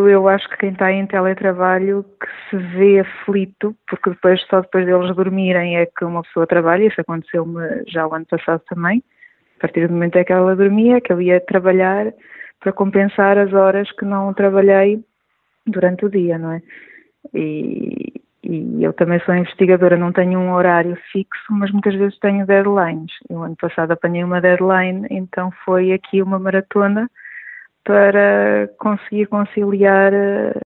Eu acho que quem está em teletrabalho que se vê aflito, porque só depois deles dormirem é que uma pessoa trabalha. Isso aconteceu-me já o ano passado também. A partir do momento em que ela dormia, que eu ia trabalhar para compensar as horas que não trabalhei durante o dia, não é? E eu também sou investigadora, não tenho um horário fixo, mas muitas vezes tenho deadlines. Eu ano passado apanhei uma deadline, então foi aqui uma maratona para conseguir conciliar